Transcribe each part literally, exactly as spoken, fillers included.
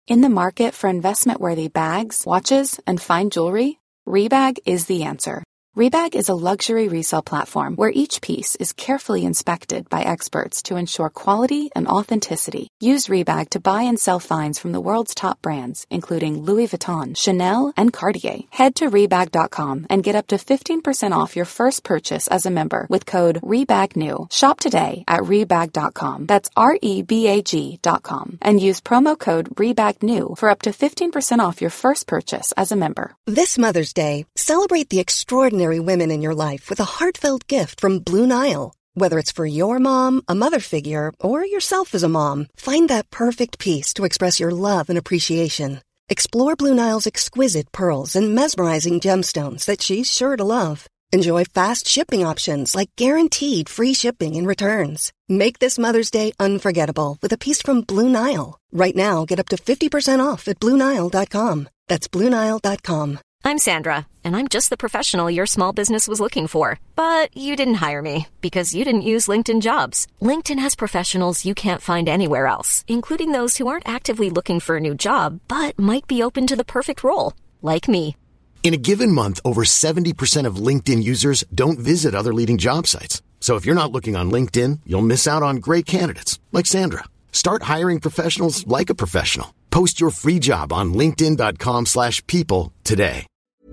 In the market for investment-worthy bags, watches, and fine jewelry, Rebag is the answer. Rebag is a luxury resale platform where each piece is carefully inspected by experts to ensure quality and authenticity. Use Rebag to buy and sell finds from the world's top brands, including Louis Vuitton, Chanel, and Cartier. Head to Rebag dot com and get up to fifteen percent off your first purchase as a member with code REBAGNEW. Shop today at Rebag dot com. That's R E B A G dot com. And use promo code REBAGNEW for up to fifteen percent off your first purchase as a member. This Mother's Day, celebrate the extraordinary women in your life with a heartfelt gift from Blue Nile. Whether it's for your mom, a mother figure, or yourself as a mom, find that perfect piece to express your love and appreciation. Explore Blue Nile's exquisite pearls and mesmerizing gemstones that she's sure to love. Enjoy fast shipping options like guaranteed free shipping and returns. Make this Mother's Day unforgettable with a piece from Blue Nile. Right now, get up to fifty percent off at Blue Nile dot com. That's Blue Nile dot com. I'm Sandra, and I'm just the professional your small business was looking for. But you didn't hire me because you didn't use LinkedIn Jobs. LinkedIn has professionals you can't find anywhere else, including those who aren't actively looking for a new job, but might be open to the perfect role, like me. In a given month, over seventy percent of LinkedIn users don't visit other leading job sites. So if you're not looking on LinkedIn, you'll miss out on great candidates, like Sandra. Start hiring professionals like a professional. Post your free job on linkedin dot com slash people today.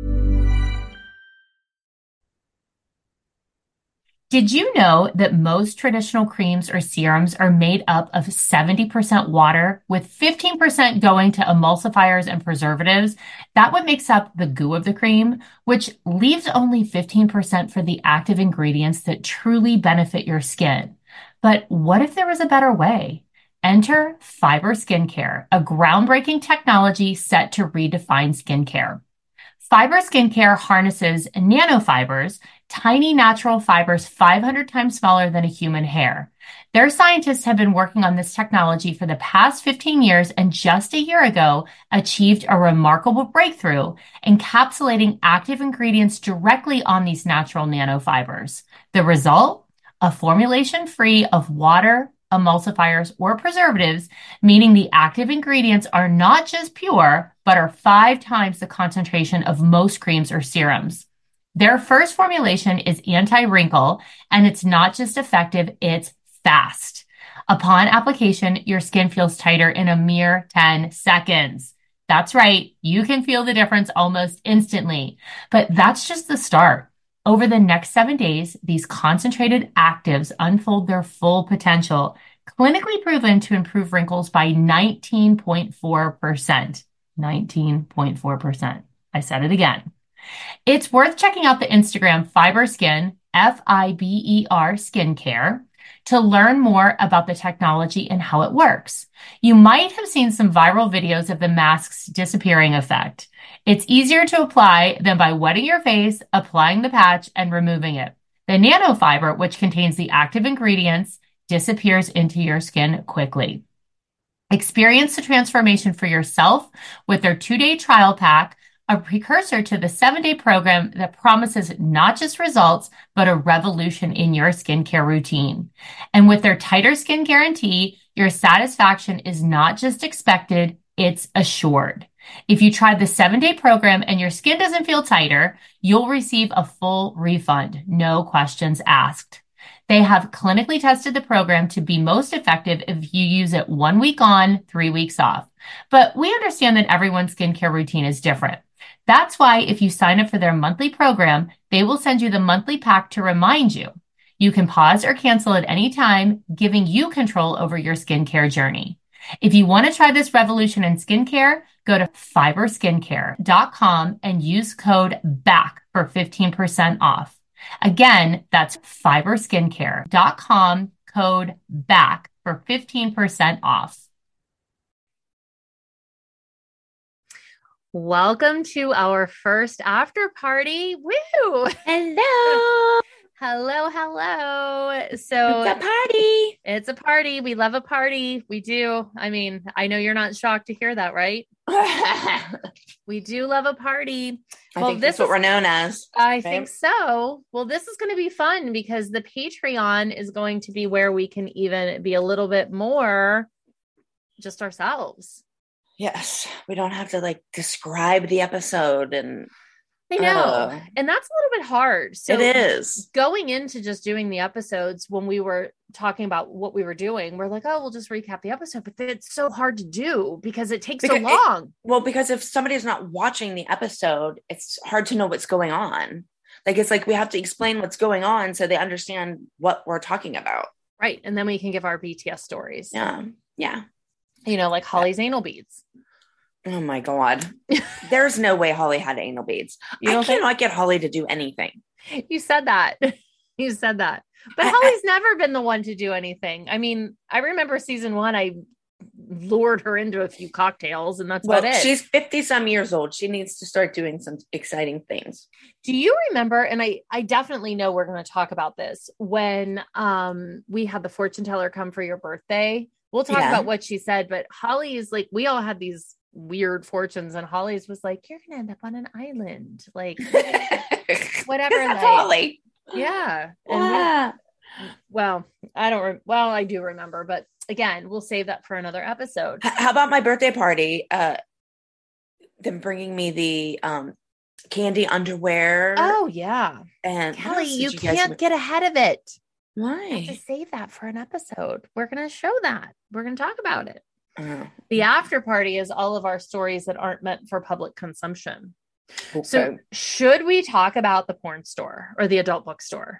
Did you know that most traditional creams or serums are made up of seventy percent water, with fifteen percent going to emulsifiers and preservatives? That what makes up the goo of the cream, which leaves only fifteen percent for the active ingredients that truly benefit your skin. But what if there was a better way? Enter Fiber Skincare, a groundbreaking technology set to redefine skincare. Fiber Skincare harnesses nanofibers, tiny natural fibers five hundred times smaller than a human hair. Their scientists have been working on this technology for the past fifteen years and just a year ago achieved a remarkable breakthrough, encapsulating active ingredients directly on these natural nanofibers. The result? A formulation free of water, emulsifiers, or preservatives, meaning the active ingredients are not just pure, but are five times the concentration of most creams or serums. Their first formulation is anti-wrinkle, and it's not just effective, it's fast. Upon application, your skin feels tighter in a mere ten seconds. That's right, you can feel the difference almost instantly. But that's just the start. Over the next seven days, these concentrated actives unfold their full potential, clinically proven to improve wrinkles by nineteen point four percent. nineteen point four percent. I said it again. It's worth checking out the Instagram Fiber Skin, F I B E R Skincare, to learn more about the technology and how it works. You might have seen some viral videos of the mask's disappearing effect. It's easier to apply than by wetting your face, applying the patch, and removing it. The nanofiber, which contains the active ingredients, disappears into your skin quickly. Experience the transformation for yourself with their two-day trial pack, a precursor to the seven-day program that promises not just results, but a revolution in your skincare routine. And with their tighter skin guarantee, your satisfaction is not just expected, it's assured. If you try the seven-day program and your skin doesn't feel tighter, you'll receive a full refund, no questions asked. They have clinically tested the program to be most effective if you use it one week on, three weeks off. But we understand that everyone's skincare routine is different. That's why if you sign up for their monthly program, they will send you the monthly pack to remind you. You can pause or cancel at any time, giving you control over your skincare journey. If you want to try this revolution in skincare, go to fiber skincare dot com and use code B A C K for fifteen percent off. Again, that's fiber skincare dot com, code B A C K for fifteen percent off. Welcome to our first after party. Woo! Hello. Hello, hello. So It's a party. It's a party. We love a party. We do. I mean, I know you're not shocked to hear that, right? We do love a party. I well, think this that's what is, we're known as. I right? think so. Well, this is going to be fun because the Patreon is going to be where we can even be a little bit more just ourselves. Yes. We don't have to like describe the episode and I know. uh, and that's a little bit hard. So it is. Going into just doing the episodes, when we were talking about what we were doing, we're like, oh, we'll just recap the episode. But it's so hard to do because it takes Because so long. It, well, because if somebody's not watching the episode, it's hard to know what's going on. Like, it's like we have to explain what's going on so they understand what we're talking about. Right. And then we can give our B T S stories. Yeah. Yeah. You know, like Holly's anal beads. Oh my God. There's no way Holly had anal beads. You I don't think- cannot get Holly to do anything. You said that. You said that. But I- Holly's never been the one to do anything. I mean, I remember season one, I lured her into a few cocktails and that's Well, about it. she's fifty some years old. She needs to start doing some exciting things. Do you remember, and I, I definitely know we're going to talk about this, when um we had the fortune teller come for your birthday? We'll talk Yeah. about what she said, but Holly is like, we all had these weird fortunes and Holly's was like, you're going to end up on an island. Like, whatever. That's like, Holly. yeah. And we- Yeah. well, I don't, re- well, I do remember, but again, we'll save that for another episode. H- How about my birthday party? Uh, them bringing me the um candy underwear. Oh yeah. and what Kelly, else did you guys can't make? get ahead of it. To Why? save that for an episode. We're going to show that. We're going to talk about it. Oh, The after party is all of our stories that aren't meant for public consumption. So okay. should we talk about the porn store or the adult bookstore?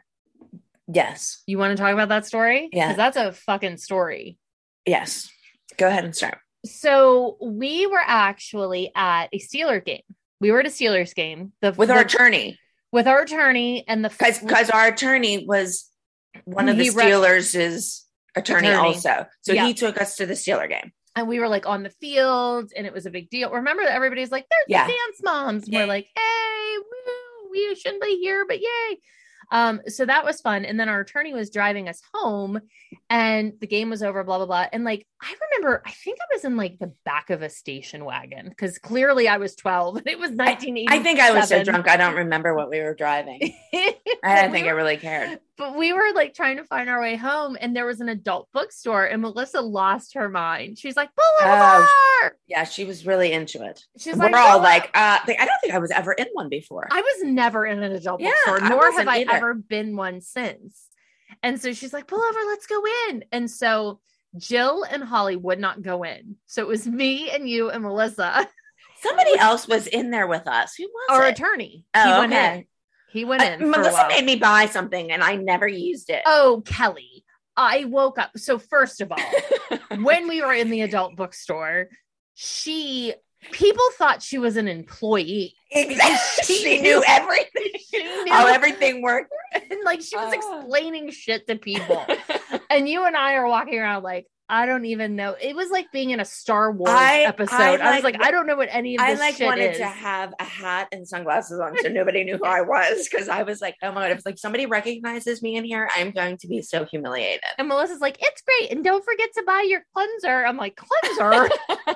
Yes. You want to talk about that story? Yeah. Because that's a fucking story. Yes. Go ahead and start. So we were actually at a Steelers game. We were at a Steelers game. The, With the- our attorney. with our attorney and the Because because our attorney was one of the He rep- Steelers' attorney, Attorney. also. So Yeah. he took us to the Steeler game. and we were like on the field and it was a big deal. Remember that everybody's like, there's Yeah. the dance moms. And Yeah. we're like, hey, woo, we shouldn't be here, but yay. Um, so that was fun. And then our attorney was driving us home and the game was over, blah, blah, blah. And like, I remember, I think I was in like the back of a station wagon because clearly I was twelve and it was nineteen eighty. I think I was so drunk. I don't remember what we were driving. I don't think I really cared. But we were like trying to find our way home and there was an adult bookstore and Melissa lost her mind. She's like, pull over. Oh, Yeah, she was really into it. She's We're like, all "Pull like, over." uh, like, I don't think I was ever in one before. I was never in an adult Yeah, bookstore, I nor have wasn't I either. ever been one since. And so she's like, pull over, let's go in. And so Jill and Holly would not go in. So it was me and you and Melissa, Somebody else was in there with us. Who was our it? attorney. Oh, he went okay. in. He went Uh, in. for a Melissa while. made me buy something and I never used it. Oh, Kelly. I woke up. So first of all, when we were in the adult bookstore, she people thought she was an employee. Exactly. She She knew- knew everything. She knew How everything worked. and like she was Oh. explaining shit to people. And you and I are walking around like, I don't even know. It was like being in a Star Wars I- episode. I I, was like- like, I don't know what any of I this like shit wanted is. to have a hat and sunglasses on so nobody knew who I was because I was like, oh my God, if like somebody recognizes me in here, I'm going to be so humiliated. And Melissa's like, it's great. And don't forget to buy your cleanser. I'm like, cleanser?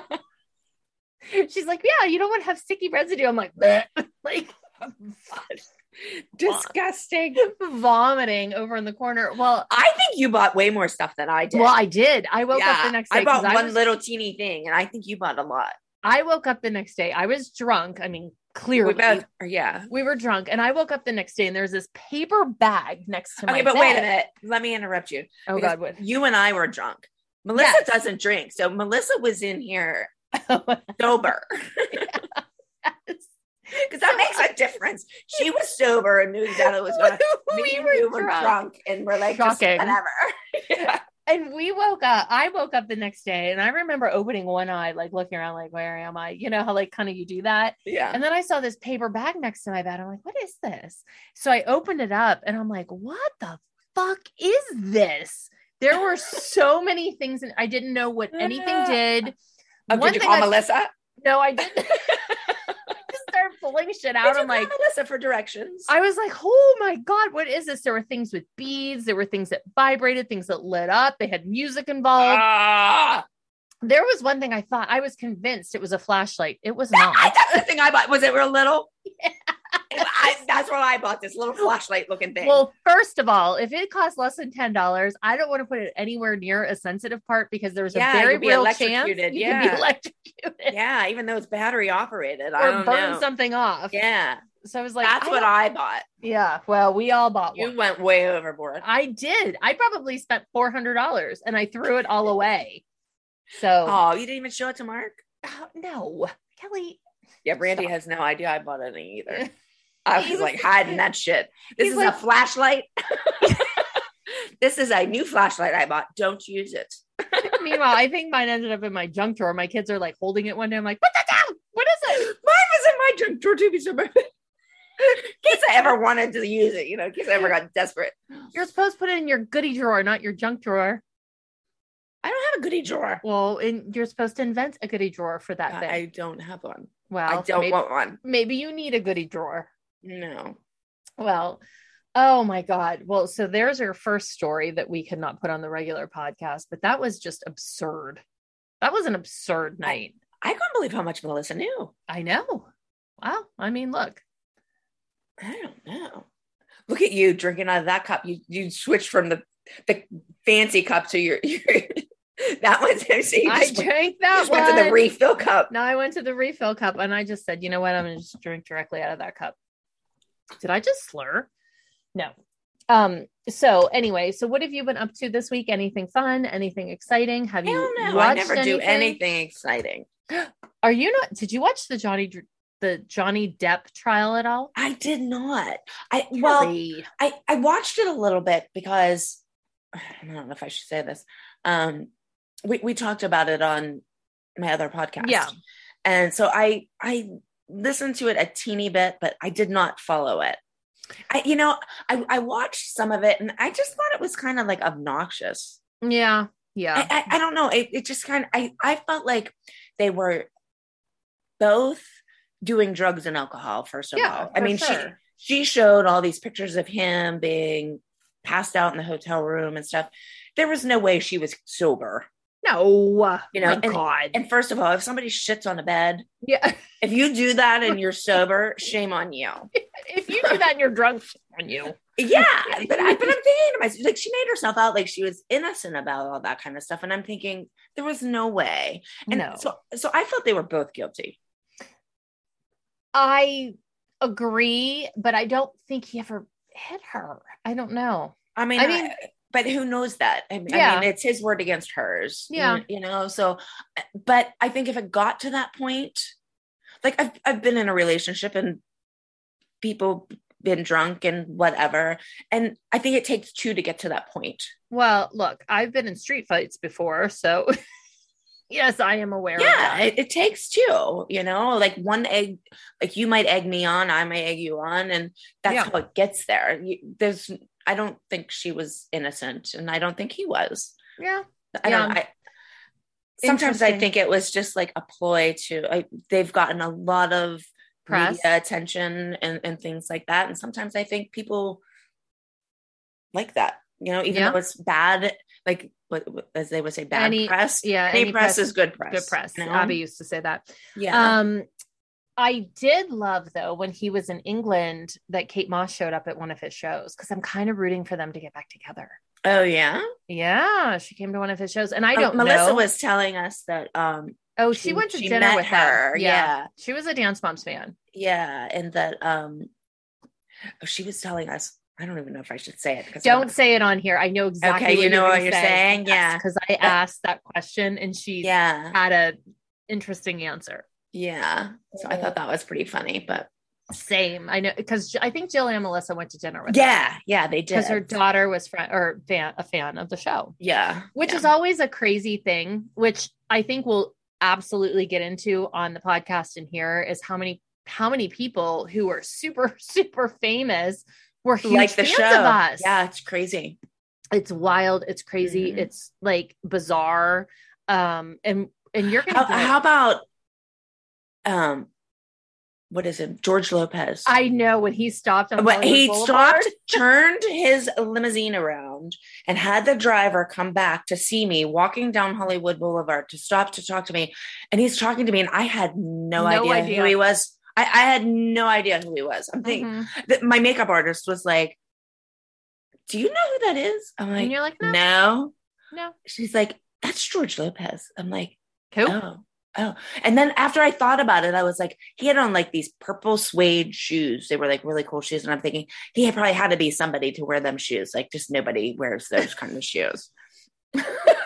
She's like, yeah, you don't want to have sticky residue. I'm like, bleh. Like Disgusting. vomiting over in the corner. Well, I think you bought way more stuff than I did. well, I did. I woke yeah, up the next day. I bought 'cause one was- little teeny thing and I think you bought a lot. I woke up the next day. I was drunk. I mean, clearly. We both, or yeah. We were drunk and I woke up the next day and there's this paper bag next to my Okay, but bed. wait a minute. Let me interrupt you. Oh because God, what? You and I were drunk. Melissa Yes. doesn't drink. So Melissa was in here sober. Because that makes a difference. She was sober and knew exactly what was going on. Me we and were you were drunk. drunk and we're like, just Shocking. whatever. Yeah. And we woke up, I woke up the next day and I remember opening one eye, like looking around, like, where am I? You know how like kind of you do that. Yeah. And then I saw this paper bag next to my bed. I'm like, what is this? So I opened it up and I'm like, what the fuck is this? There were so many things and I didn't know what anything did. Oh, One did you thing call I- Melissa? No, I didn't. I just started pulling shit out. Did you I'm like, call Melissa for directions? I was like, oh my God, what is this? There were things with beads. There were things that vibrated, things that lit up. They had music involved. Ah. There was one thing I thought, I was convinced it was a flashlight. It was not. That's the thing I bought. Was it real little? I, that's what I bought, this little flashlight looking thing. Well, first of all, if it costs less than ten dollars, I don't want to put it anywhere near a sensitive part because there's yeah, a very real chance electrocuted. you yeah. can be electrocuted. Yeah, even though it's battery operated. I Or don't burn know. something off. Yeah. So I was like, that's I what don't- I bought. Yeah. Well, we all bought You one. went way overboard. I did. I probably spent four hundred dollars and I threw it all away. So, Oh, you didn't even show it to Mark? oh, no, Kelly. Yeah, Brandy Stop. has no idea I bought any either. I was, He was- like hiding that shit. This He's is like- a flashlight. This is a new flashlight I bought. Don't use it. Meanwhile, I think mine ended up in my junk drawer. My kids are like holding it one day. I'm like, put that down. What is it? Mine was in my junk drawer too. Be so bad. In case I ever wanted to use it, you know, in case I ever got desperate. You're supposed to put it in your goodie drawer, not your junk drawer. I don't have a goodie drawer. Well, in, you're supposed to invent a goodie drawer for that I, thing. I don't have one. well, I don't maybe, want one. maybe you need a goodie drawer. No. Well, oh my God. Well, so there's our first story that we could not put on the regular podcast, but that was just absurd. That was an absurd night. I couldn't believe how much Melissa knew. I know. Wow. I mean, look. I don't know. Look at you drinking out of that cup. You you switched from the the fancy cup to your, your that one's so you I just, drank you that just one. went to the refill cup. No, I went to the refill cup and I just said, you know what? I'm going to just drink directly out of that cup. Did I just slur? No. Um, so anyway, so what have you been up to this week? Anything fun? Anything exciting? Have I you don't know. watched I never do anything? anything exciting. Are you not, did you watch the Johnny, the Johnny Depp trial at all? I did not. I well, Kelly. I I watched it a little bit because I don't know if I should say this. Um, we we talked about it on my other podcast. Yeah. And so I I listened to it a teeny bit, but I did not follow it. I you know, I I watched some of it and I just thought it was kind of like obnoxious. Yeah. Yeah. I, I, I don't know. It, it just kind of, I, I felt like they were both doing drugs and alcohol, first of Yeah, all. I for mean, sure. she, she showed all these pictures of him being passed out in the hotel room and stuff. There was no way she was sober. No. You know, My and- God. And first of all, if somebody shits on a bed, yeah. if you do that and you're sober, shame on you. If you do that and you're drunk, on you. Yeah, but, I, but I'm thinking to myself, like, she made herself out like she was innocent about all that kind of stuff. And I'm thinking there was no way. And No. so, so I felt they were both guilty. I agree, but I don't think he ever hit her. I don't know. I mean, I I mean- mean, but who knows that? I mean, Yeah. I mean, it's his word against hers. Yeah. You, you know, so, but I think if it got to that point, like I've, I've been in a relationship and people been drunk and whatever. And I think it takes two to get to that point. Well, look, I've been in street fights before, so yes, I am aware of Yeah, that. it, it takes two, you know, like one egg, like you might egg me on, I might egg you on, and that's Yeah. how it gets there. You, there's, I don't think she was innocent, and I don't think he was. Yeah. I Yeah. don't. I, sometimes I Interesting. think it was just like a ploy to. I, they've gotten a lot of Press. media attention and, and things like that, and sometimes I think people like that. You know, even Yeah. though it's bad, like what, what- as they would say, bad Any- press. yeah, any, any press, press- is good press. Good press. you know? Abby used to say that. Yeah. Um, I did love though when he was in England that Kate Moss showed up at one of his shows because I'm kind of rooting for them to get back together. oh yeah. Yeah, she came to one of his shows, and I Uh, don't Melissa know. was telling us that. um oh, she, she- went to she dinner met with her, her. yeah. she was a Dance Moms fan. Yeah, and that um, oh, she was telling us. I don't even know if I should say it because I Don't say it on here. I know exactly. Okay, what you know you're what gonna you're say. saying? Yeah. because I asked that question and she Yeah, had a interesting answer. yeah. So I thought that was pretty funny, but Same, I know because I think Jill and Melissa went to dinner with her yeah, yeah, they did. because her daughter was friend or fan, a fan of the show, yeah, which yeah. is always a crazy thing. Which I think we'll absolutely get into on the podcast in here is how many how many people who are super super famous were huge like the fans show. of us. Yeah, it's crazy. It's wild. It's crazy. Mhm. It's like bizarre. Um, and and you're gonna How, get- how about um, what is it? George Lopez. I know when he stopped on But Hollywood he Boulevard. stopped, turned his limousine around, and had the driver come back to see me walking down Hollywood Boulevard to stop to talk to me. And he's talking to me, and I had no, No idea, idea. who he was. I, I had no idea who he was. I'm thinking Mm-hmm. that my makeup artist was like, do you know who that is? I'm like, And you're like, no, no. no. She's like, that's George Lopez. I'm like, Who? oh, oh. And then after I thought about it, I was like, he had on like these purple suede shoes. They were like really cool shoes. And I'm thinking he had probably had to be somebody to wear them shoes. Like just nobody wears those kind of shoes. But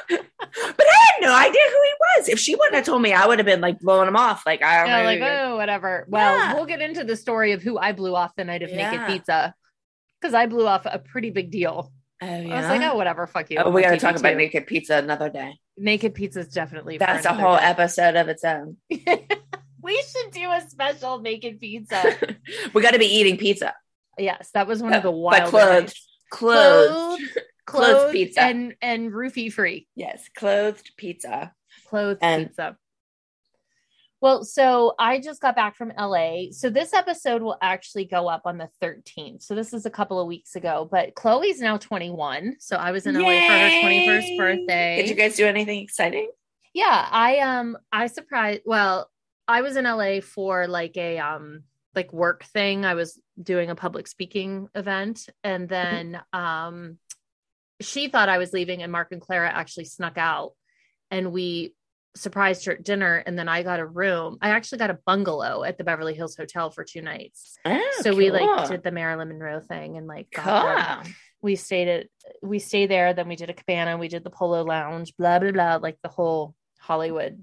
I had no idea who he was. If she wouldn't have told me, I would have been like blowing him off. Like, I don't Yeah, know. like, oh, whatever. Well, Yeah. we'll get into the story of who I blew off the night of Yeah. Naked Pizza. Because I blew off a pretty big deal. Oh, I was yeah. like, oh, whatever, fuck you. Oh, we got to T V talk about too. Naked Pizza another day. Naked Pizza is definitely for That's a another whole day. episode of its own. We should do a special Naked Pizza. We got to be eating pizza. Yes, that was one of the But wild clothed. Clothed. clothed, Clothed pizza. and and roofie free. Yes, clothed pizza. Clothed And- pizza. Well, so I just got back from L A. So this episode will actually go up on the thirteenth. So this is a couple of weeks ago, but Chloe's now twenty-one. So I was in L A for her twenty-first Yay! birthday. Did you guys do anything exciting? Yeah, I um I surprised well, I was in L A for like a um like work thing. I was doing a public speaking event, and then um she thought I was leaving, and Mark and Clara actually snuck out, and we surprised her at dinner, and then I got a room. I actually got a bungalow at the Beverly Hills Hotel for two nights. Oh, So we cool. like did the Marilyn Monroe thing and like got Cool. the- we stayed at we stayed there, then we did a cabana, we did the Polo Lounge, blah blah blah, like the whole Hollywood,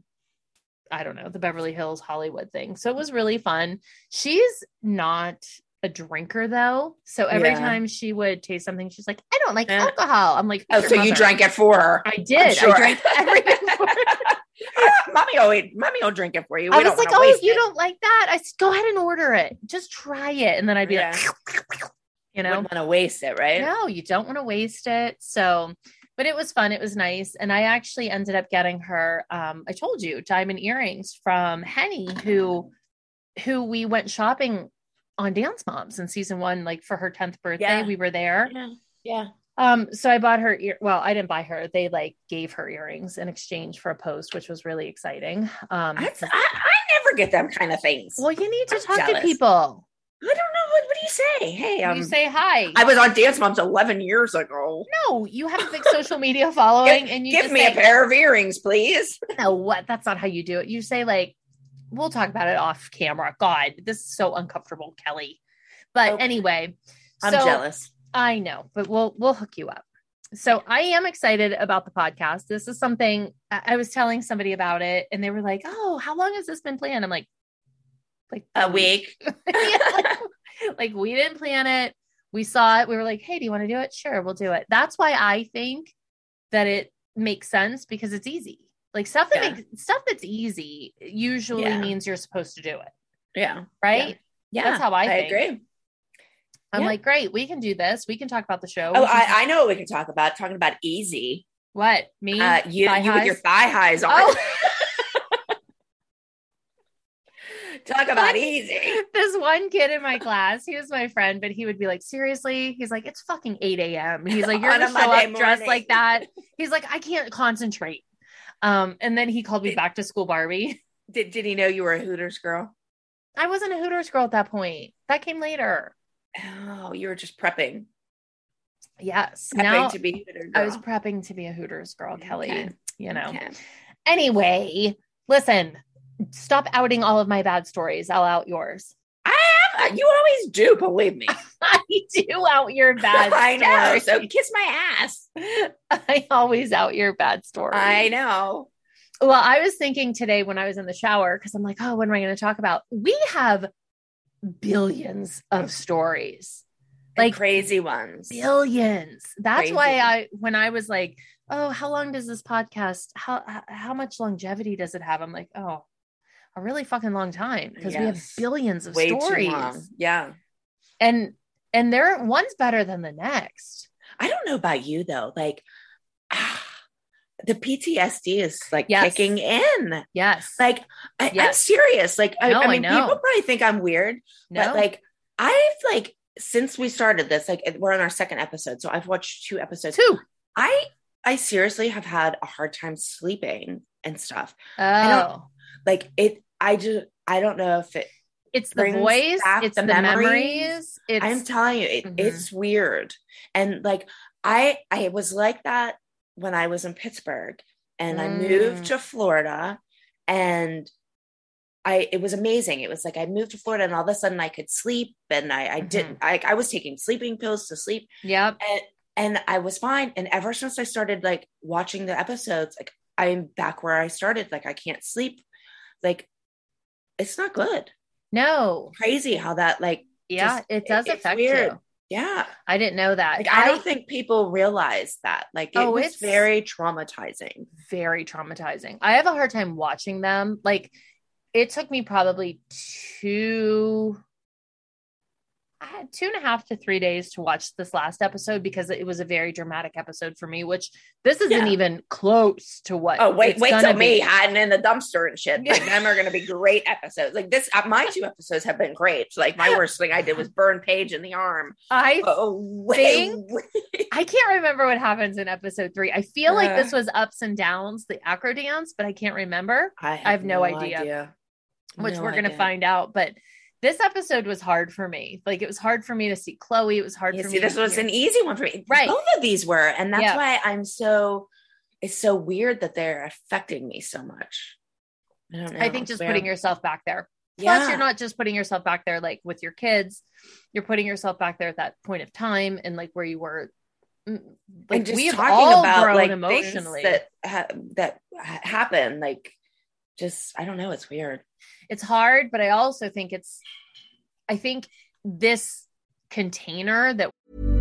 I don't know, the Beverly Hills Hollywood thing. So it was really fun. She's not a drinker though, so every Yeah. time she would taste something, she's like, I don't like Yeah. alcohol. I'm like, Oh, "Who's so your you mother?" drank it for her. I did. sure. I drank everything for her. mommy will eat, mommy will drink it for you. We I don't was like, wanna oh, waste you it. don't like that? I said, go ahead and order it. Just try it. And then I'd be Yeah. like, you know, Wouldn't want to waste it, right? no, you don't want to waste it. So, but it was fun. It was nice. And I actually ended up getting her, um, I told you, diamond earrings from Henny, who, who we went shopping on Dance Moms in season one, like for her tenth birthday. Yeah. We were there. Yeah. Yeah. Um, so I bought her ear. Well, I didn't buy her. They like gave her earrings in exchange for a post, which was really exciting. Um, I, I, I never get them kind of things. well, you need to I'm talk jealous. to people. I don't know. What, what do you say? Hey, um, You say hi. I was on Dance Moms eleven years ago. no, you have a big social media following, and you Give just me say, a pair of earrings, please. no, what? That's not how you do it. You say like, we'll talk about it off camera. God, this is so uncomfortable, Kelly. But Okay. anyway, I'm so- jealous. I know, but we'll we'll hook you up. So I am excited about the podcast. This is something I I was telling somebody about it, and they were like, "Oh, how long has this been planned?" I'm like, like A week. Yeah, like, like we didn't plan it. We saw it. We were like, "Hey, do you want to do it?" Sure, we'll do it. That's why I think that it makes sense because it's easy. Like stuff that Yeah. makes stuff that's easy usually Yeah. means you're supposed to do it, Yeah. right? Yeah. That's how I I think. agree. I'm Yeah. like, great, we can do this. We can talk about the show. Oh, We can- I, I know what we can talk about. Talking about easy. what me? Uh, you, Thigh you with highs? your thigh highs on. Oh. Talk about easy. This one kid in my class, he was my friend, but he would be like, seriously? He's like, it's fucking eight a.m. He's like, you're On a gonna show Monday up dressed morning. like that. He's like, I can't concentrate. Um, and then he called me back to school Barbie. Did Did he know you were a Hooters girl? I wasn't a Hooters girl at that point. That came later. Oh, you were just prepping. Yes. Prepping now to be a Hooter girl. I was prepping to be a Hooters girl, Kelly. Okay. You know. Okay. Anyway, listen, stop outing all of my bad stories. I'll out yours. I am. You always do. Believe me. I do out your bad I know. stories. So kiss my ass. I always out your bad stories. I know. Well, I was thinking today when I was in the shower, because I'm like, oh, what am I going to talk about? We have billions of stories, Like like crazy ones. billions. That's Crazy. why I, when I was like, oh, how long does this podcast, how, how- how much longevity does it have? I'm like, oh, a really fucking long time because we have Yes. billions of Way stories. too long. Yeah. And, and there, one's better than the next. I don't know about you though. Like ah, the P T S D is like Yes. kicking in. Yes. Like I, I'm Yes. serious. Like I, No, I I mean, know. people probably think I'm weird, no, but like I've like since we started this, like we're on our second episode, so I've watched two episodes. two. I I seriously have had a hard time sleeping and stuff. Oh, Like it, I just I don't know if it It's the brings voice. back It's the the memories. memories. It's, I'm telling you, it, Mhm. it's weird. And like, I, I was like that when I was in Pittsburgh and I moved Mm. to Florida, and I, it was amazing. It was like, I moved to Florida and all of a sudden I could sleep, and I, I Mhm. didn't, I, I was taking sleeping pills to sleep, Yep. and, and I was fine. And ever since I started like watching the episodes, like I'm back where I started. Like I can't sleep. Like it's not good. No. Crazy how that like, Yeah, just- it does it's affect weird. you. Yeah. I didn't know that. Like, I don't think people realize that. Like, it Oh, was it's- very traumatizing. very traumatizing. I have a hard time watching them. Like, it took me probably two, I had two and a half to three days to watch this last episode because it was a very dramatic episode for me, which this isn't Yeah. even close to what. Oh, wait, it's wait gonna till me be. hiding in the dumpster and shit. Like, them are going to be great episodes. Like, this, uh, my two episodes have been great. Like, my worst thing I did was burn Paige in the arm. I Oh, wait, think- wait. I can't remember what happens in episode three. I feel like Uh. this was ups and downs, the acro dance, but I can't remember, I have, I have no idea. which No we're going to idea. find out. But this episode was hard for me. Like, it was hard for me to see Chloe. It was hard Yeah, for see, me. this to was hear- an easy one for me. Right. Both of these were. And that's Yeah. why I'm so, it's so weird that they're affecting me so much. I don't know. I think just It's putting weird. yourself back there. Plus, Yeah. you're not just putting yourself back there like with your kids. You're putting yourself back there at that point of time and like where you were. mm, Like, and just we have talking all about grown like emotionally. things that ha- that ha- happen, like just I don't know, it's weird. It's hard, but I also think it's. I think this container that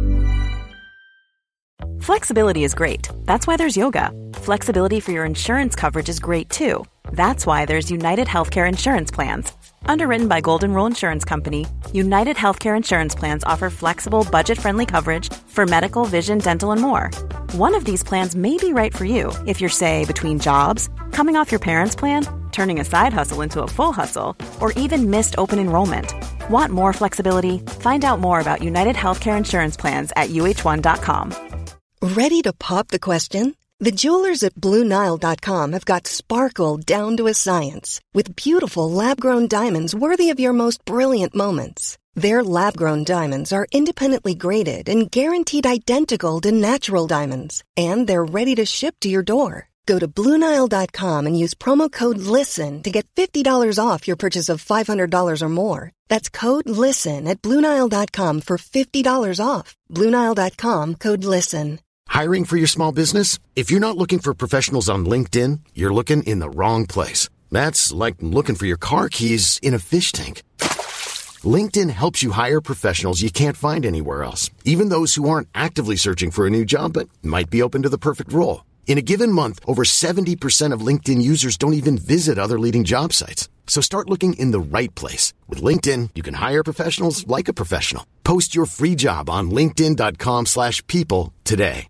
Flexibility is great. That's why there's yoga. Flexibility for your insurance coverage is great too. That's why there's United Healthcare Insurance Plans. Underwritten by Golden Rule Insurance Company, United Healthcare Insurance Plans offer flexible, budget-friendly coverage for medical, vision, dental, and more. One of these plans may be right for you if you're, say, between jobs, coming off your parents' plan, turning a side hustle into a full hustle, or even missed open enrollment. Want more flexibility? Find out more about United Healthcare Insurance Plans at U H one dot com. Ready to pop the question? The jewelers at Blue Nile dot com have got sparkle down to a science with beautiful lab-grown diamonds worthy of your most brilliant moments. Their lab-grown diamonds are independently graded and guaranteed identical to natural diamonds, and they're ready to ship to your door. Go to Blue Nile dot com and use promo code LISTEN to get fifty dollars off your purchase of five hundred dollars or more. That's code LISTEN at Blue Nile dot com for fifty dollars off. Blue Nile dot com, code LISTEN. Hiring for your small business? If you're not looking for professionals on LinkedIn, you're looking in the wrong place. That's like looking for your car keys in a fish tank. LinkedIn helps you hire professionals you can't find anywhere else, even those who aren't actively searching for a new job but might be open to the perfect role. In a given month, over seventy percent of LinkedIn users don't even visit other leading job sites. So start looking in the right place. With LinkedIn, you can hire professionals like a professional. Post your free job on linkedin dot com slash people today.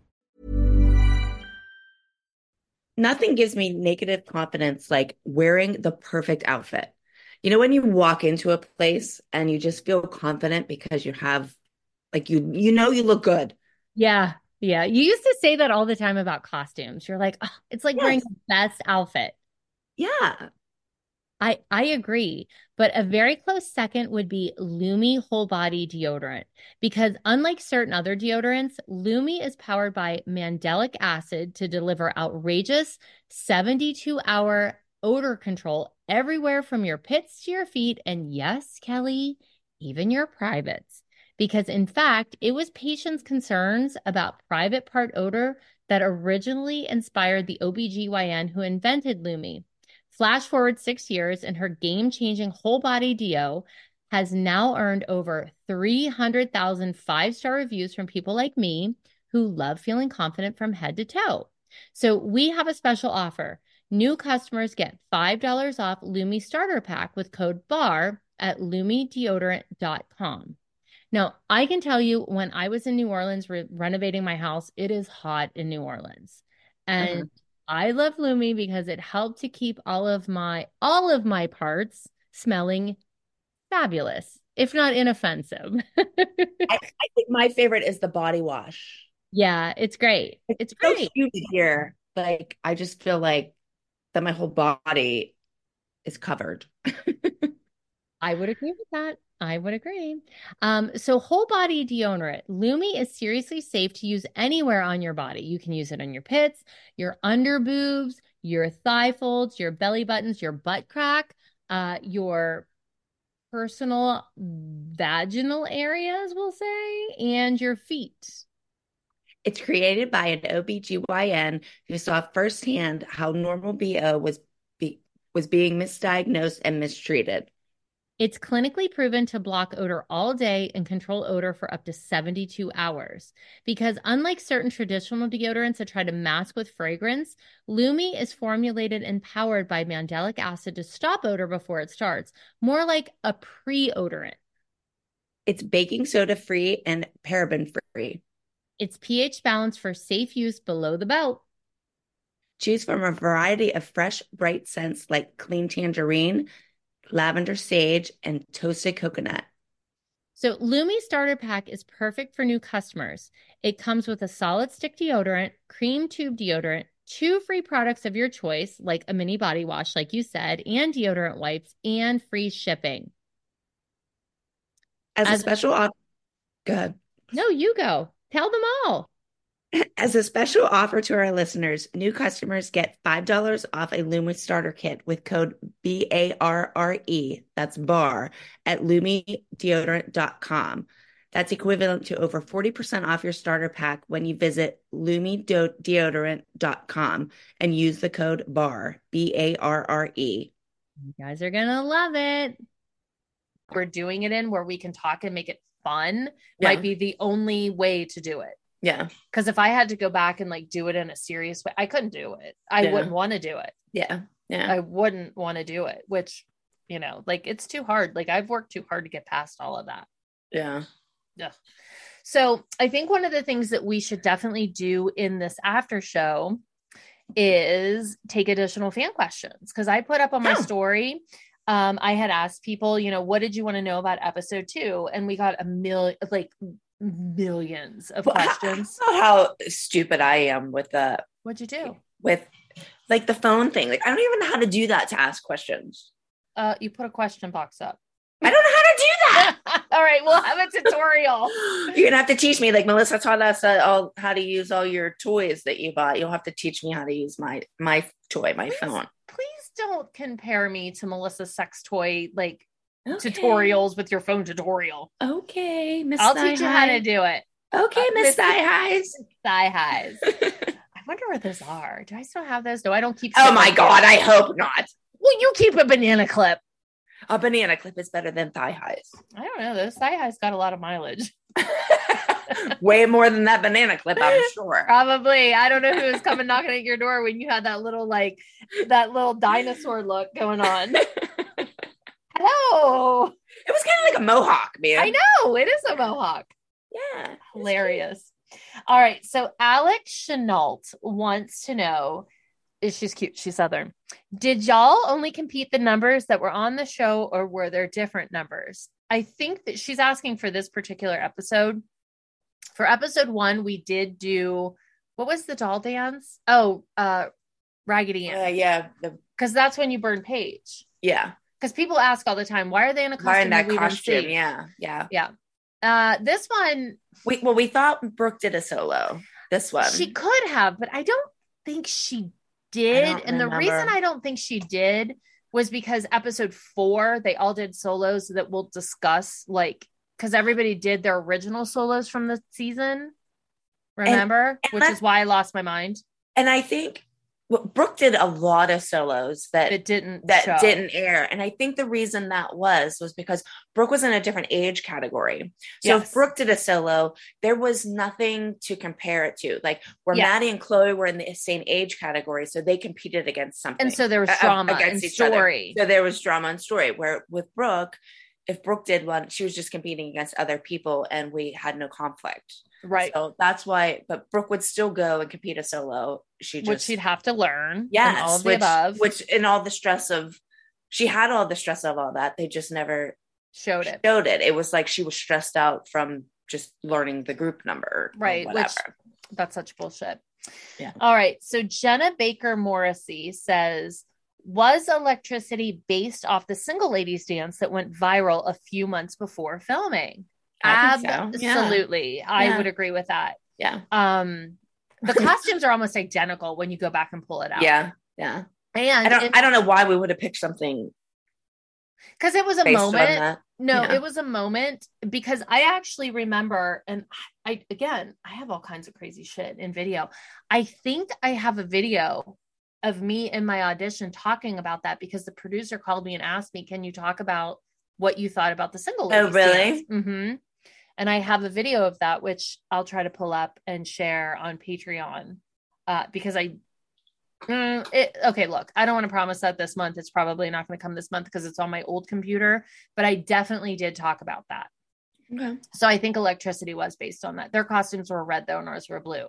Nothing gives me negative confidence like wearing the perfect outfit. You know, when you walk into a place and you just feel confident because you have like you you know you look good. Yeah. Yeah. You used to say that all the time about costumes. You're like, oh, it's like wearing Yes. the best outfit. Yeah. I I agree, but a very close second would be Lumi whole body deodorant because unlike certain other deodorants, Lumi is powered by mandelic acid to deliver outrageous seventy-two hour odor control everywhere from your pits to your feet and yes, Kelly, even your privates. Because in fact, it was patients' concerns about private part odor that originally inspired the O B G Y N who invented Lumi. Flash forward six years, and her game-changing whole-body deo has now earned over three hundred thousand five-star reviews from people like me who love feeling confident from head to toe. So we have a special offer. New customers get five dollars off Lumi Starter Pack with code BAR at lumi deodorant dot com. Now, I can tell you when I was in New Orleans re- renovating my house, it is hot in New Orleans. And Uh-huh. I love Lumi because it helped to keep all of my all of my parts smelling fabulous, if not inoffensive. I, I think my favorite is the body wash. Yeah, it's great. It's so great. cute here. Like I just feel like that my whole body is covered. I would agree with that. I would agree. Um, so whole body deodorant. Lumi is seriously safe to use anywhere on your body. You can use it on your pits, your under boobs, your thigh folds, your belly buttons, your butt crack, uh, your personal vaginal areas, we'll say, and your feet. It's created by an O B G Y N who saw firsthand how normal B O was be, was being misdiagnosed and mistreated. It's clinically proven to block odor all day and control odor for up to seventy-two hours. Because unlike certain traditional deodorants that try to mask with fragrance, Lumi is formulated and powered by mandelic acid to stop odor before it starts, more like a pre-odorant. It's baking soda free and paraben free. It's pH balanced for safe use below the belt. Choose from a variety of fresh, bright scents like clean tangerine, lavender sage, and toasted coconut. So Lumi Starter Pack is perfect for new customers. It comes with a solid stick deodorant, cream tube deodorant, two free products of your choice, like a mini body wash, like you said, and deodorant wipes, and free shipping. As, As a special offer, good. No, you go. Tell them all. As a special offer to our listeners, new customers get five dollars off a Lumi starter kit with code B A R R E, that's bar, at lumi deodorant dot com. That's equivalent to over forty percent off your starter pack when you visit lumi deodorant dot com and use the code bar, B A R R E. You guys are going to love it. We're doing it in where we can talk and make it fun. Yeah. Might be the only way to do it. Yeah. Because if I had to go back and like do it in a serious way, I couldn't do it. I yeah. wouldn't want to do it. Yeah. Yeah. I wouldn't want to do it, which, you know, like it's too hard. Like I've worked too hard to get past all of that. Yeah. Yeah. So I think one of the things that we should definitely do in this after show is take additional fan questions. Cause I put up on my oh. story. Um, I had asked people, you know, what did you want to know about episode two? And we got a million, like, millions of well, questions. How, how stupid I am with the what'd you do with like the phone thing. Like I don't even know how to do that to ask questions. Uh you put a question box up. I don't know how to do that. All right, we'll have a tutorial. You're gonna have to teach me. Like Melissa taught us uh, all how to use all your toys that you bought. You'll have to teach me how to use my my toy, my please, phone. Please don't compare me to Melissa's sex toy like Okay. tutorials with your phone tutorial. Okay, Miss I'll teach you how to do it. Okay, uh, Miss Thigh Highs. Thigh Highs. I wonder where those are. Do I still have those? No, I don't keep. Oh my god, I hope not. Well, you keep a banana clip. A banana clip is better than Thigh Highs. I don't know. Those Thigh Highs got a lot of mileage. Way more than that banana clip, I'm sure. Probably. I don't know who was coming knocking at your door when you had that little like that little dinosaur look going on. Hello. It was kind of like a mohawk, man. I know. It is a mohawk. Yeah. Hilarious. All right. So Alex Chenault wants to know, is she's cute. She's Southern. Did y'all only compete the numbers that were on the show or were there different numbers? I think that she's asking for this particular episode. For episode one, we did do, what was the doll dance? Oh, uh, Raggedy Ann. Uh, yeah. Because that's when you burn Paige. Yeah. Because people ask all the time, why are they in a costume? Why in that costume? Yeah, yeah, yeah. Uh, this one, we well, we thought Brooke did a solo. This one, she could have, but I don't think she did. And remember. The reason I don't think she did was because episode four, they all did solos that we'll discuss. Like, because everybody did their original solos from the season. Remember, and, and which is why I lost my mind. And I think. Well, Brooke did a lot of solos that it didn't that show. didn't air, and I think the reason that was was because Brooke was in a different age category. So yes. If Brooke did a solo, there was nothing to compare it to. Like where yeah. Maddie and Chloe were in the same age category, so they competed against something, and so there was drama uh, against and story. Other. So there was drama and story. Where with Brooke, if Brooke did one, she was just competing against other people, and we had no conflict. Right. So that's why, but Brooke would still go and compete a solo. She just, which she'd have to learn. Yes. All of which, the above. Which, in all the stress of, she had all the stress of all that. They just never showed it. Showed it. It was like she was stressed out from just learning the group number. Right. Whatever. Which, that's such bullshit. Yeah. All right. So Jenna Baker Morrissey says, Was Electricity based off the Single Ladies dance that went viral a few months before filming? I think so. Yeah. Absolutely. I Yeah. would agree with that. Yeah. Um, the costumes are almost identical when you go back and pull it out. Yeah. Yeah. And I don't, it, I don't know why we would have picked something. Because it was a based on moment. that. No, Yeah. it was a moment because I actually remember, and I, again, I have all kinds of crazy shit in video. I think I have a video of me in my audition talking about that because the producer called me and asked me, can you talk about what you thought about the Single Ladies? Oh, really? Mm-hmm. And I have a video of that, which I'll try to pull up and share on Patreon uh, because I, mm, it, okay, look, I don't want to promise that this month. It's probably not going to come this month because it's on my old computer, but I definitely did talk about that. Okay. So I think Electricity was based on that. Their costumes were red though, and ours were blue.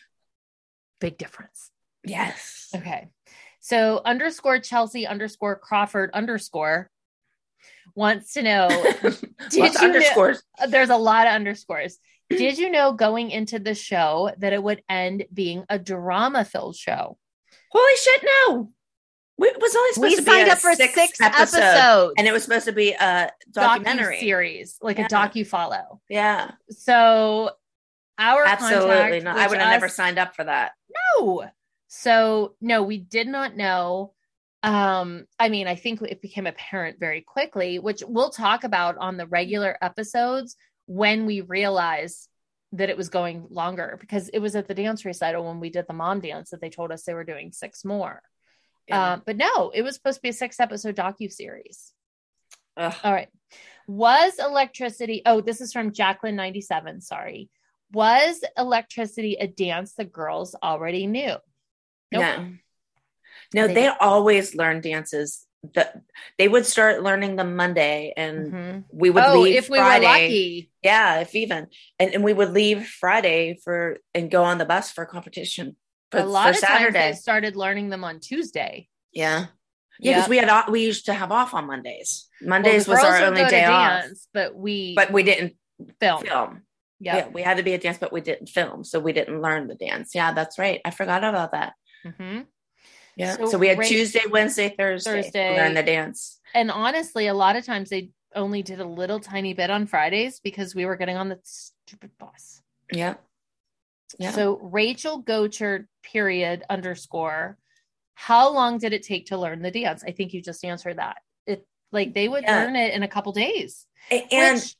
Big difference. Yes. Okay. So underscore Chelsea underscore Crawford underscore wants to know, did you underscores? Know, there's a lot of underscores. Did you know going into the show that it would end being a drama filled show? Holy shit. No, we, it was only supposed we to be signed a up for six, six episode, episodes and it was supposed to be a documentary series, like yeah. a docu follow. Yeah. So our absolutely not. I would have us, never signed up for that. No. So no, we did not know. Um, I mean, I think it became apparent very quickly, which we'll talk about on the regular episodes when we realized that it was going longer, because it was at the dance recital when we did the mom dance that they told us they were doing six more. Yeah. Uh, but no, it was supposed to be a six episode docu-series. Ugh. All right. Was Electricity, oh, this is from Jacqueline ninety-seven. Sorry. Was Electricity a dance the girls already knew? Nope. No, no, they, they always learn dances. That they would start learning them Monday, and mm-hmm. we would oh, leave if we Friday. were lucky. Yeah, if even, and, and we would leave Friday for and go on the bus for competition. For, a lot for of Saturday. times they started learning them on Tuesday. Yeah, yeah, because yep. we had we used to have off on Mondays. Mondays well, was our only day off, dance, but we but we didn't film. Film. Yep. Yeah, we had to be a dance, but we didn't film, so we didn't learn the dance. Yeah, that's right. I forgot about that. Mm-hmm. Yeah, so, so we had right, Tuesday, Wednesday, Thursday, Thursday, to learn the dance. And honestly, a lot of times they only did a little tiny bit on Fridays because we were getting on the stupid bus. Yeah. Yeah. So Rachel Gocher, period, underscore. How long did it take to learn the dance? I think you just answered that. It like they would yeah. learn it in a couple days. And which,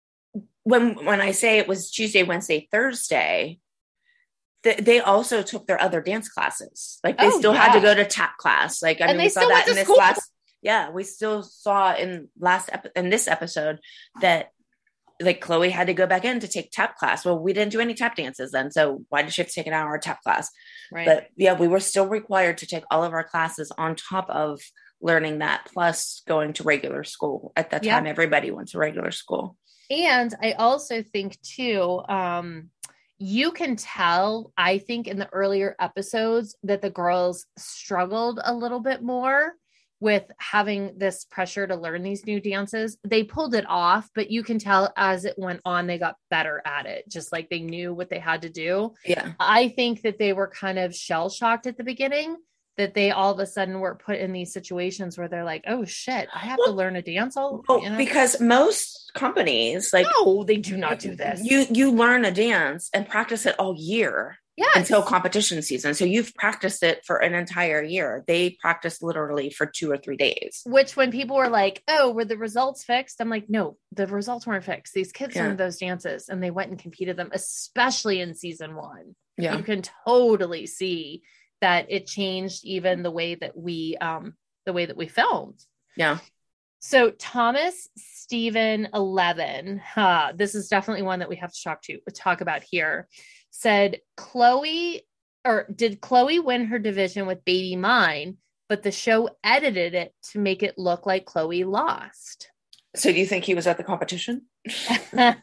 when when I say it was Tuesday, Wednesday, Thursday, th- they also took their other dance classes. Like they oh, still yeah. had to go to tap class. Like I and mean, they we saw still that went in to this school. last. Yeah, we still saw in last ep- in this episode that like Chloe had to go back in to take tap class. Well, we didn't do any tap dances then, so why did she have to take an hour of tap class? Right. But yeah, we were still required to take all of our classes on top of learning that, plus going to regular school. At that time, yep. everybody went to regular school. And I also think too, um, you can tell, I think in the earlier episodes that the girls struggled a little bit more with having this pressure to learn these new dances. They pulled it off, but you can tell as it went on, they got better at it. Just like they knew what they had to do. Yeah. I think that they were kind of shell shocked at the beginning, that they all of a sudden were put in these situations where they're like, oh shit, I have well, to learn a dance. All well, you know? Because most companies like, no, they do not do this. You, you learn a dance and practice it all year. Yes. Until competition season. So you've practiced it for an entire year. They practiced literally for two or three days. Which when people were like, oh, were the results fixed? I'm like, no, the results weren't fixed. These kids yeah. learned those dances and they went and competed them, especially in season one. Yeah. You can totally see that it changed even the way that we, um, the way that we filmed. Yeah. So Thomas Stephen eleven, huh, this is definitely one that we have to talk to talk about here. Said Chloe, or did Chloe win her division with Baby Mine, but the show edited it to make it look like Chloe lost? So do you think he was at the competition? Because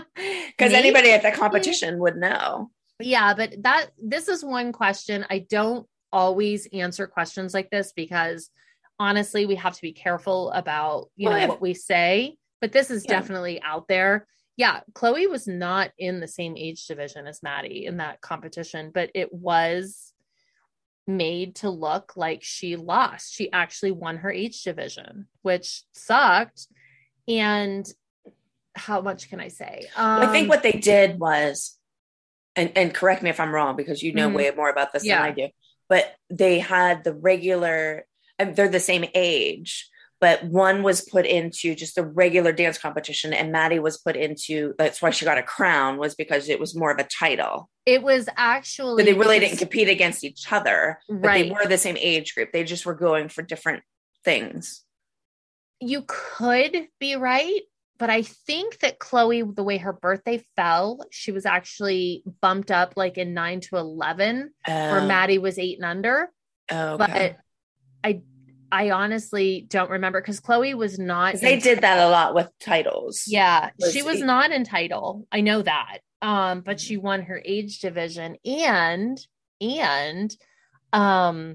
anybody at the competition would know. Yeah, but that this is one question. I don't always answer questions like this because honestly, we have to be careful about, you well, know, what we say, but this is yeah. definitely out there. Yeah, Chloe was not in the same age division as Maddie in that competition, but it was made to look like she lost. She actually won her age division, which sucked. And how much can I say? Um, I think what they did was, and, and correct me if I'm wrong, because you know mm-hmm. way more about this yeah. than I do, but they had the regular, and they're the same age, but one was put into just the regular dance competition, and Maddie was put into, that's why she got a crown, was because it was more of a title. It was actually, but they really because, didn't compete against each other, but right. they were the same age group. They just were going for different things. You could be right, but I think that Chloe, the way her birthday fell, she was actually bumped up like in nine to eleven, oh. where Maddie was eight and under. Oh, okay. But I, I honestly don't remember, because Chloe was not. They did that a lot with titles. Yeah, was she was eight. not in title. I know that. Um, but she won her age division, and and um,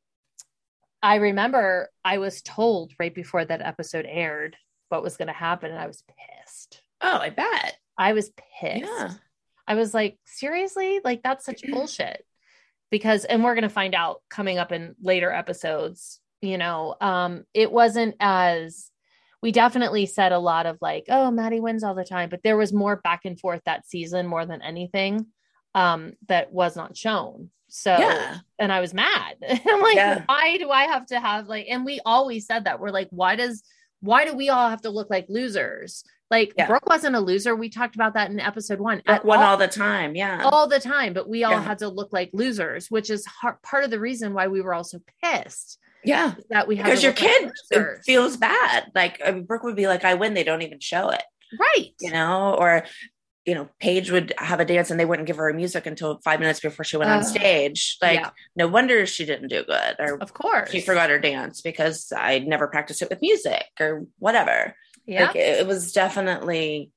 I remember I was told right before that episode aired what was going to happen, and I was pissed. Oh, I bet. I was pissed. Yeah. I was like, seriously? Like, that's such bullshit. Because, and we're going to find out coming up in later episodes, you know, um, it wasn't as, we definitely said a lot of like, oh, Maddie wins all the time, but there was more back and forth that season more than anything um, that was not shown. So, yeah. and I was mad. I'm like, yeah. why do I have to have like, and we always said that, we're like, why does, why do we all have to look like losers? Like yeah. Brooke wasn't a loser. We talked about that in episode one. Brooke won all, all the time. Yeah. All the time. But we all yeah. had to look like losers, which is hard, part of the reason why we were all so pissed. Yeah. That we had because to your look kid like feels bad. Like I mean, Brooke would be like, I win. They don't even show it. Right. You know, or, you know, Paige would have a dance and they wouldn't give her music until five minutes before she went uh, on stage. Like, yeah. no wonder she didn't do good. Or of course she forgot her dance because I never practiced it with music or whatever. Yeah. Like, it, it was definitely.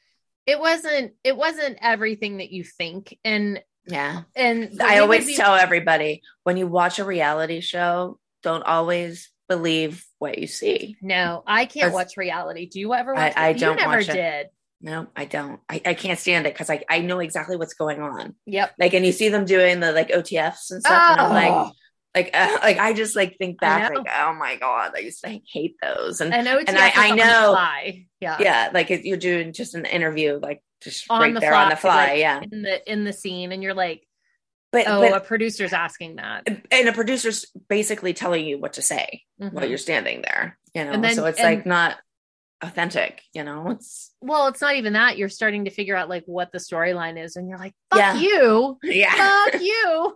It wasn't, it wasn't everything that you think. And yeah. And I always be- tell everybody, when you watch a reality show, don't always believe what you see. No, I can't watch reality. Do you ever watch I, I it? don't you never watch it. did. No, I don't. I, I can't stand it because I, I know exactly what's going on. Yep. Like, and you see them doing the like O T Fs and stuff. Oh. And I'm like, like, uh, like I just like think back, like, oh my God, I used to hate those. And, and, O T F and I, I know, yeah, yeah, like if you're doing just an interview, like just on right the there fly, on the fly. like, yeah. In the, in the scene. And you're like, but, oh, but, a producer's asking that. And a producer's basically telling you what to say mm-hmm. while you're standing there, you know? And then, so it's and, like not authentic, you know? It's well, it's not even that. You're starting to figure out like what the storyline is. And you're like, fuck yeah. you. Yeah. Fuck you.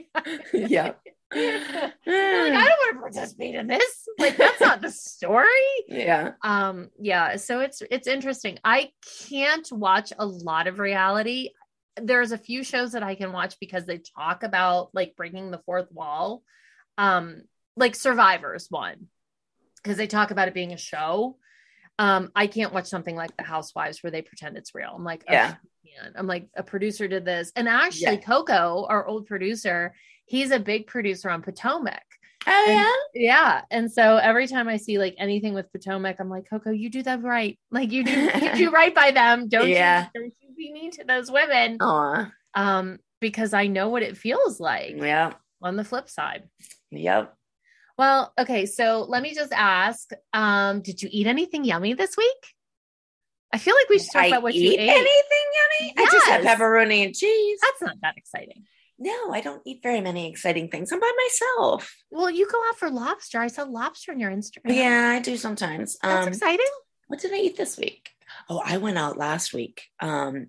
yeah. Like, I don't want to participate in this. Like, that's not the story. Yeah. Um, yeah. So it's, it's interesting. I can't watch a lot of reality. There's a few shows that I can watch because they talk about like breaking the fourth wall. Um, like Survivor's one, because they talk about it being a show. Um, I can't watch something like The Housewives where they pretend it's real. I'm like, oh, yeah. man. I'm like, a producer did this. And actually yeah. Coco, our old producer, he's a big producer on Potomac. Oh and, yeah. Yeah. And so every time I see like anything with Potomac, I'm like, Coco, you do that right. Like you do, you do right by them. Don't yeah. you, don't you be mean to those women. Aw. Um, because I know what it feels like. Yeah. On the flip side. Yep. Well, okay. So let me just ask, um, did you eat anything yummy this week? I feel like we should talk I about what eat you ate. Anything yummy? Yes. I just have pepperoni and cheese. That's not that exciting. No, I don't eat very many exciting things. I'm by myself. Well, you go out for lobster. I saw lobster on your Instagram. Yeah, I do sometimes. That's um, exciting. What did I eat this week? Oh, I went out last week um,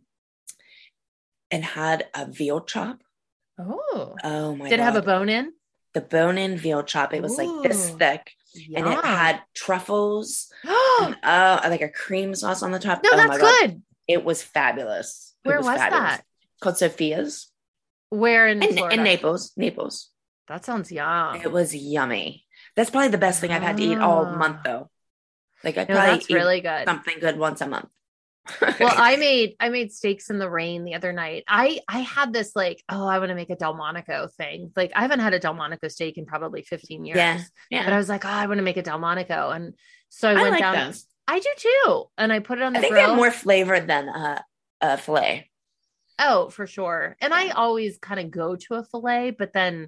and had a veal chop. Oh. Oh my God. Did it have a bone in? The bone-in veal chop. It was Ooh. like this thick. Yeah. And it had truffles. and, uh, like a cream sauce on the top. No, oh that's good. It was fabulous. Where it was, was fabulous. that? Called Sophia's. Where in in, Florida? in Naples. Naples. That sounds yum. It was yummy. That's probably the best thing I've had to eat all month, though. Like I no, probably that's eat really good. something good once a month. Well, I made I made steaks in the rain the other night. I I had this like, oh, I want to make a Delmonico thing. Like I haven't had a Delmonico steak in probably fifteen years. Yeah, yeah. But I was like, oh, I want to make a Delmonico, and so I, I went like down. those. I do too, and I put it on the I think grill. they have more flavor than uh, a fillet. Oh, for sure. And I always kind of go to a fillet, but then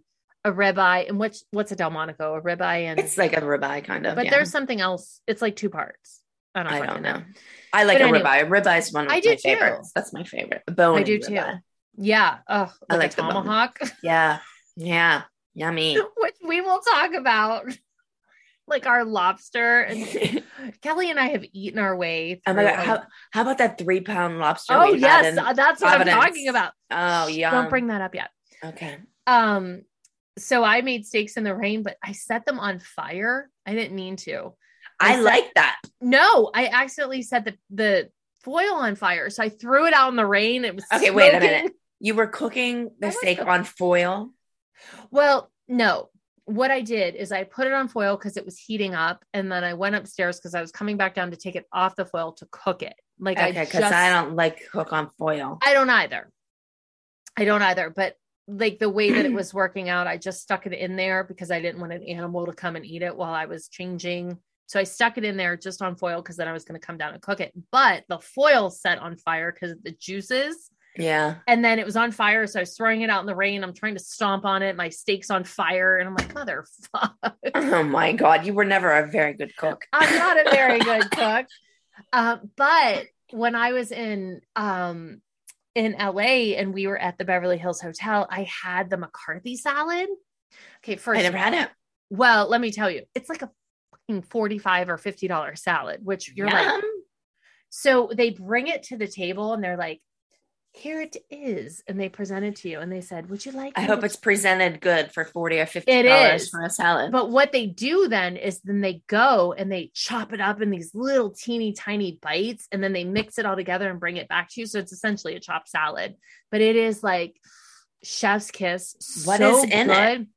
a ribeye, and what's what's a Delmonico? A ribeye and It's like a ribeye kind of. but yeah. there's something else. It's like two parts. I don't, I don't know. know. I like But a anyway, ribeye. A ribeye is one of I my do too. favorites. That's my favorite. Bone. I do too. ribeye. Yeah. Oh, I like like a the bone. tomahawk, Yeah. Yeah. Yummy. which we will talk about. Like our lobster, and Kelly and I have eaten our way Oh through. my God. How, how about that three pound lobster? oh we had yes, in that's what Providence? I'm talking about. Oh, yeah. Don't bring that up yet. Okay. Um, so I made steaks in the rain, but I set them on fire. I didn't mean to. I, I set, like that. No, I accidentally set the the foil on fire, so I threw it out in the rain. It was Okay, smoking. wait a minute. You were cooking the I was steak cooking. on foil. Well, no. What I did is I put it on foil because it was heating up, and then I went upstairs because I was coming back down to take it off the foil to cook it. Like Okay, I because just, I don't like cook on foil. I don't either. I don't either. But like the way that it was working out, I just stuck it in there because I didn't want an animal to come and eat it while I was changing. So I stuck it in there just on foil because then I was going to come down and cook it. But the foil set on fire because of the juices. Yeah. And then it was on fire. So I was throwing it out in the rain. I'm trying to stomp on it. My steak's on fire. And I'm like, motherfucker. Oh my God. You were never a very good cook. I'm not a very good cook. Uh, but when I was in, um, in L A and we were at the Beverly Hills Hotel, I had the McCarthy salad. Okay. First, I never had it. Well, let me tell you, it's like a fucking forty-five or fifty dollars salad, which you're Yum. like, so they bring it to the table and they're like, here it is. And they present it to you and they said, would you like I me hope to- it's presented good for forty or fifty It dollars is. for a salad. But what they do then is then they go and they chop it up in these little teeny tiny bites and then they mix it all together and bring it back to you. So it's essentially a chopped salad, but it is like chef's kiss. What so is in good. it?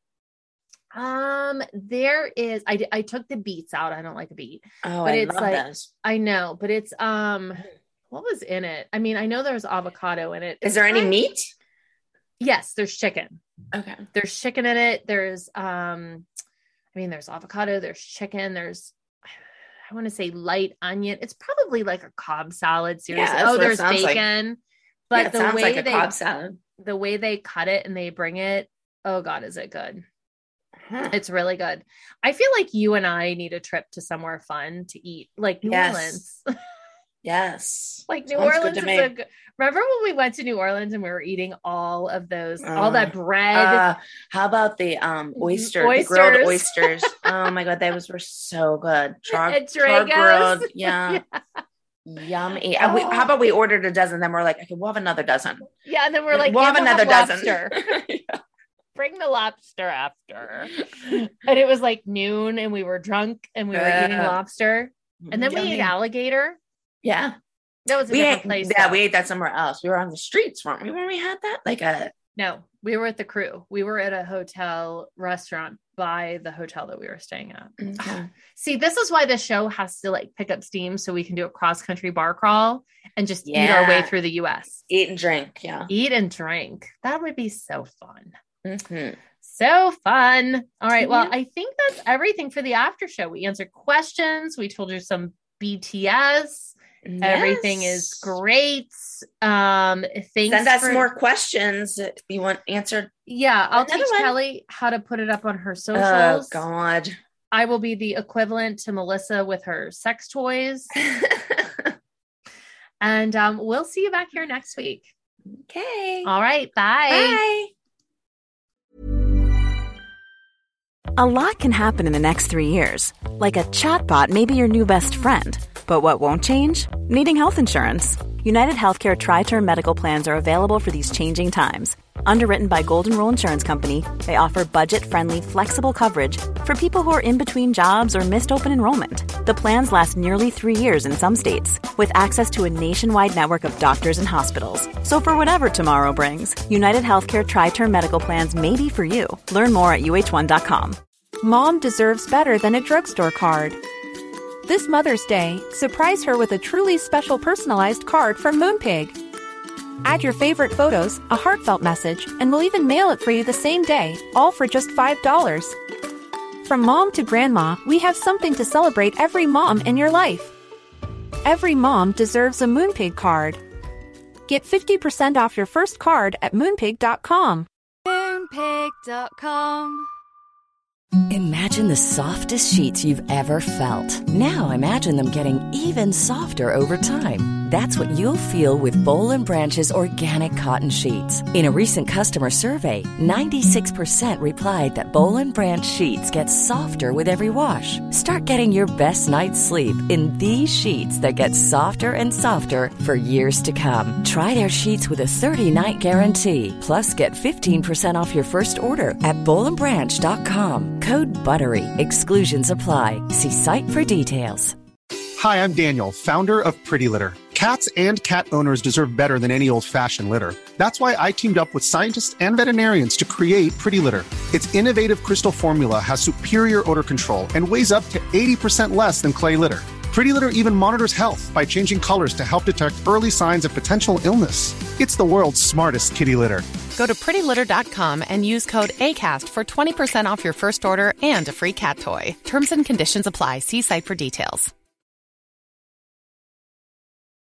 Um, there is, I, I took the beets out. I don't like a beet. Oh, but I it's love like- those. I know, but it's, um, what was in it? I mean, I know there's avocado in it. Is there any I- meat? Yes, there's chicken. Okay. There's chicken in it. There's, um, I mean, there's avocado, there's chicken, there's, I want to say light onion. It's probably like a Cobb salad. Seriously. that's Oh, what it there's sounds like. bacon, but Yeah, it the sounds way like a they, Cobb salad. the way they cut it and they bring it, oh God, is it good? Huh. It's really good. I feel like you and I need a trip to somewhere fun to eat, like New Yes. Orleans. Yes. Like New Sounds good Orleans to is me. a good. Remember when we went to New Orleans and we were eating all of those, all Uh, that bread? Uh, how about the um oyster, the Oysters. grilled oysters? Oh my God, those were so good. Char, At char Drago's? grilled, yeah, yummy. And we, Oh. how about we ordered a dozen? Then we're like, okay, we'll have another dozen. Yeah, and then we're like, we'll "And have another lobster. dozen. Yeah. Bring the lobster after. And it was like noon, and we were drunk, and we were eating Yeah. lobster, and then we Yummy. ate alligator. Yeah, That was a we different ate. place. Yeah, though. we ate that somewhere else. We were on the streets, weren't we? When we had that, like a No, we were at the Crew. We were at a hotel restaurant by the hotel that we were staying at. okay. See, this is why the show has to like pick up steam so we can do a cross country bar crawl and just eat our way Yeah. through the U S. eat and drink. Yeah. Eat and drink. That would be so fun. Mhm. So fun. All right. Well, Yeah. I think that's everything for the after show. We answered questions. We told you some B T S. Everything is Yes. great. Um, thanks. Send us for- more questions if you want answered. Yeah, I'll Another teach one. Kelly how to put it up on her Oh socials. God. I will be the equivalent to Melissa with her sex toys. And um, we'll see you back here next week. Okay. All right. Bye. Bye. A lot can happen in the next three years. Like a chatbot may be your new best friend. But what won't change? Needing health insurance. United Healthcare Tri-Term Medical Plans are available for these changing times. Underwritten by Golden Rule Insurance Company, they offer budget-friendly, flexible coverage for people who are in between jobs or missed open enrollment. The plans last nearly three years in some states, with access to a nationwide network of doctors and hospitals. So for whatever tomorrow brings, United Healthcare Tri-Term Medical Plans may be for you. Learn more at U H one dot com. Mom deserves better than a drugstore card. This Mother's Day, surprise her with a truly special personalized card from Moonpig. Add your favorite photos, a heartfelt message, and we'll even mail it for you the same day, all for just five dollars. From mom to grandma, we have something to celebrate every mom in your life. Every mom deserves a Moonpig card. Get fifty percent off your first card at moonpig dot com. Moonpig dot com. Imagine the softest sheets you've ever felt. Now imagine them getting even softer over time. That's what you'll feel with Boll and Branch's organic cotton sheets. In a recent customer survey, ninety-six percent replied that Boll and Branch sheets get softer with every wash. Start getting your best night's sleep in these sheets that get softer and softer for years to come. Try their sheets with a thirty-night guarantee. Plus, get fifteen percent off your first order at boll and branch dot com. Code BUTTERY. Exclusions apply. See site for details. Hi, I'm Daniel, founder of Pretty Litter. Cats and cat owners deserve better than any old-fashioned litter. That's why I teamed up with scientists and veterinarians to create Pretty Litter. Its innovative crystal formula has superior odor control and weighs up to eighty percent less than clay litter. Pretty Litter even monitors health by changing colors to help detect early signs of potential illness. It's the world's smartest kitty litter. Go to pretty litter dot com and use code ACAST for twenty percent off your first order and a free cat toy. Terms and conditions apply. See site for details.